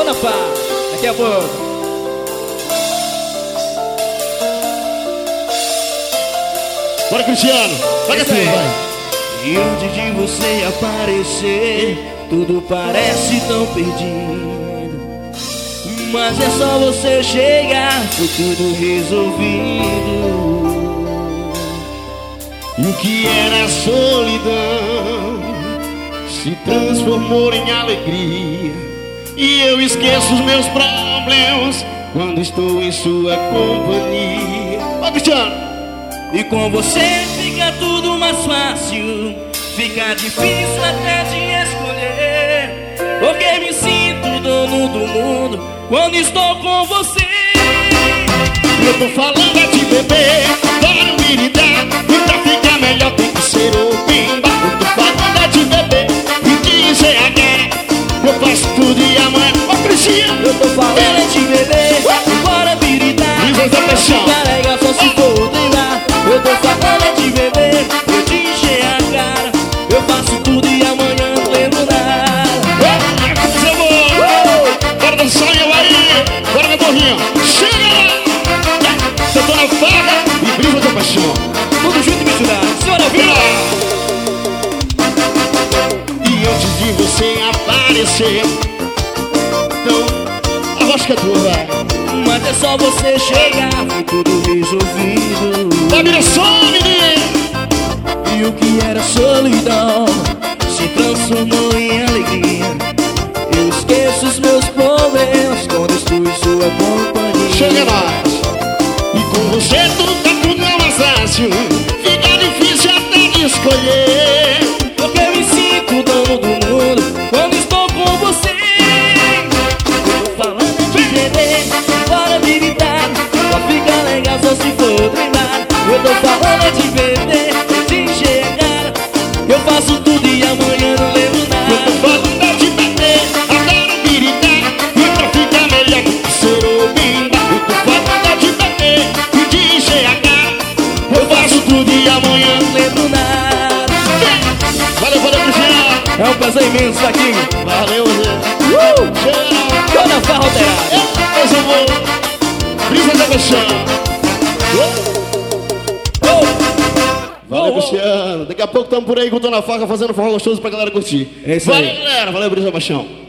na pá. Daqui a pouco. Bora, Cristiano. Vai assim, vai. E antes de você aparecer, tudo parece tão perdido. Mas é só você chegar, foi tudo resolvido. E o que era solidão se transformou em alegria. E eu esqueço os meus problemas quando estou em sua companhia. Vai, Cristiano. E com você fica tudo mais fácil, fica difícil até de escolher. Porque me sinto dono do mundo quando estou com você. Eu tô falando é de beber, para me dar. E pra ficar melhor tem que ser open-bar. Eu tô falando é de beber e de GH. Eu faço tudo e amanhã. Ô, Cristiano. Eu tô falando é de beber, bora viridar. Livros da paixão. Fica legal só se for treinar. Eu tô falando é de beber, eu te encher a cara. Eu faço tudo e amanhã não lembro nada. É coisa boa. Bora dançar, eu aí. Bora, meu borrinho. Chega lá. Eu tô na faca e brisa da paixão. Tudo junto e misturado, senhora Vila. E antes de você aparecer, então, a voz que é tua, vai. Mas é só você chegar, foi tudo resolvido. Família só, menino. E o que era solidão se transformou em alegria. Eu esqueço os meus problemas quando estou em sua companhia. Chega mais. E com você tudo não é fácil, fica difícil até de escolher. Porque eu me sinto dono do mundo quando estou com você. Eu tô falando de beber, bora vividar. Só fica legal só se for treinar. Eu tô falando de beber, de encher a cara. Eu faço tudo e amanhã não lembro nada. Eu tô falando de beber, adoro gritar. E pra ficar melhor tem que ser open-bar. Eu tô falando de beber e de encher a cara. Eu faço tudo e amanhã não lembro nada. Valeu, valeu, Cristiano. É um prazer imenso estar aqui. Valeu, Zé. Tô na farra alterada. Coisa boa. Brisa da paixão. Valeu, Cristiano. Daqui a pouco estamos por aí com o Tô na Faca fazendo forró gostoso pra galera curtir. É isso aí. Valeu, galera. Valeu, Brisa da Paixão.